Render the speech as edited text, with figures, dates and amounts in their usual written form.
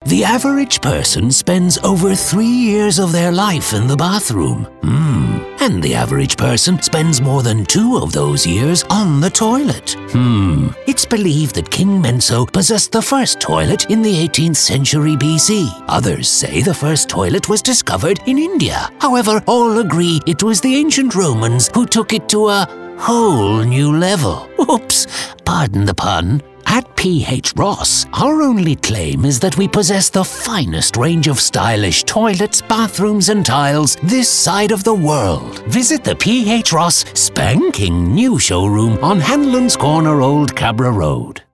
The average person spends over 3 years of their life in the bathroom. And the average person spends more than 2 of those years on the toilet. It's believed that King Menso possessed the first toilet in the 18th century BC. Others say the first toilet was discovered in India. However, all agree it was the ancient Romans who took it to a whole new level. Oops, pardon the pun. At PH Ross, our only claim is that we possess the finest range of stylish toilets, bathrooms and tiles this side of the world. Visit the PH Ross spanking new showroom on Hanlon's Corner, Old Cabra Road.